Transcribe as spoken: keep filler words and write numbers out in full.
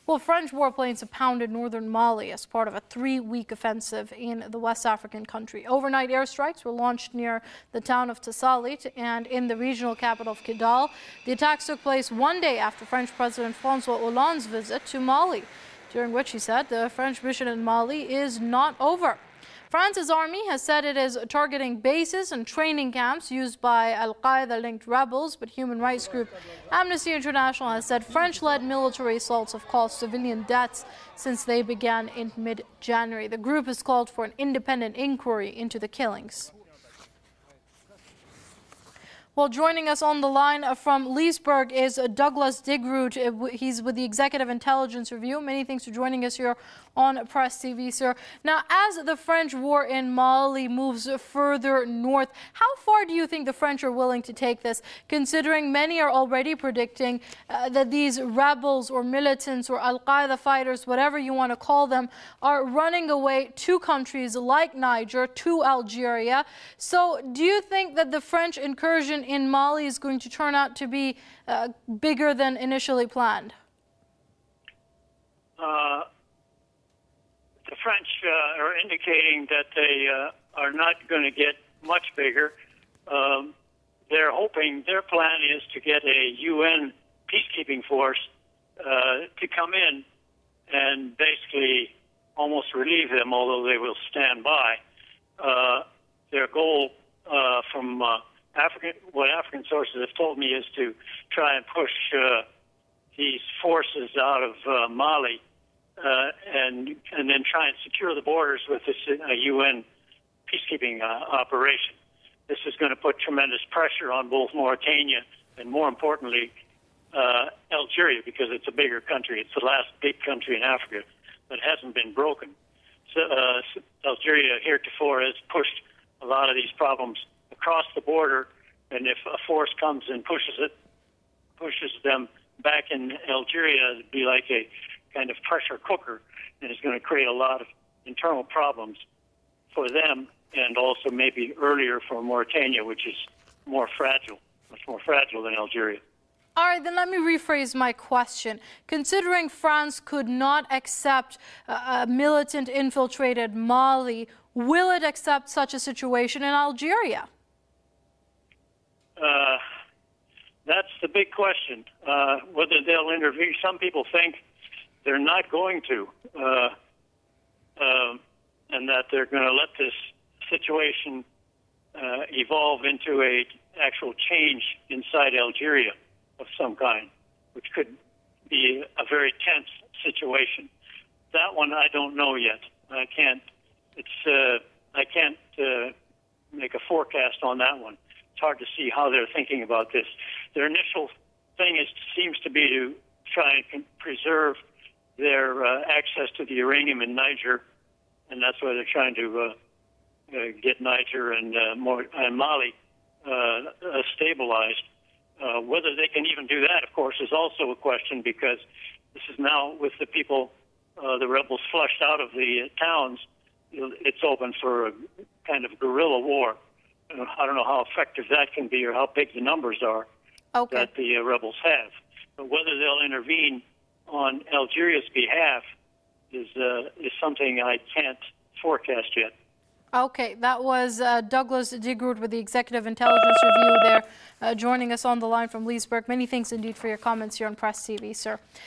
Well, French warplanes have pounded northern Mali as part of a three-week offensive in the West African country. Overnight airstrikes were launched near the town of Tassalit and in the regional capital of Kidal. The attacks took place one day after French President François Hollande's visit to Mali, during which he said the French mission in Mali is not over. France's army has said it is targeting bases and training camps used by Al-Qaeda-linked rebels, but human rights group Amnesty International has said French-led military assaults have caused civilian deaths since they began in mid-January. The group has called for an independent inquiry into the killings. Well, joining us on the line from Leesburg is Douglas Digroot. He's with the Executive Intelligence Review. Many thanks for joining us here on Press T V, sir. Now, as the French war in Mali moves further north, how far do you think the French are willing to take this, considering many are already predicting uh, that these rebels or militants or Al-Qaeda fighters, whatever you want to call them, are running away to countries like Niger, to Algeria? So do you think that the French incursion in Mali is going to turn out to be uh, bigger than initially planned? Uh, the French uh, are indicating that they uh, are not going to get much bigger. Um, they're hoping, their plan is to get a U N peacekeeping force uh, to come in and basically almost relieve them, although they will stand by. Uh, their goal uh, from uh, African, what African sources have told me is to try and push uh, these forces out of uh, Mali uh, and and then try and secure the borders with this uh, U N peacekeeping uh, operation. This is going to put tremendous pressure on both Mauritania and, more importantly, uh, Algeria, because it's a bigger country. It's the last big country in Africa that hasn't been broken. So uh, Algeria heretofore has pushed a lot of these problems across the border, and if a force comes and pushes it, pushes them back in Algeria, it'd be like a kind of pressure cooker, and it's going to create a lot of internal problems for them, and also maybe earlier for Mauritania, which is more fragile, much more fragile than Algeria. All right, then let me rephrase my question. Considering France could not accept uh, a militant infiltrated Mali, will it accept such a situation in Algeria? Uh, that's the big question, uh, whether they'll intervene. Some people think they're not going to, uh, uh, and that they're going to let this situation uh, evolve into a actual change inside Algeria of some kind, which could be a very tense situation. That one I don't know yet. I can't. It's uh, I can't uh, make a forecast on that one. It's hard to see how they're thinking about this. Their initial thing is seems to be to try and preserve their uh, access to the uranium in Niger, and that's why they're trying to uh, uh, get Niger and, uh, more, and Mali uh, uh, stabilized. Uh, whether they can even do that, of course, is also a question, because this is now with the people, uh, the rebels flushed out of the uh, towns, it's open for a kind of guerrilla war. I don't know how effective that can be or how big the numbers are okay. that the uh, rebels have. But whether they'll intervene on Algeria's behalf is uh, is something I can't forecast yet. Okay, that was uh, Douglas Digroot with the Executive Intelligence Review there, uh, joining us on the line from Leesburg. Many thanks indeed for your comments here on Press T V, sir.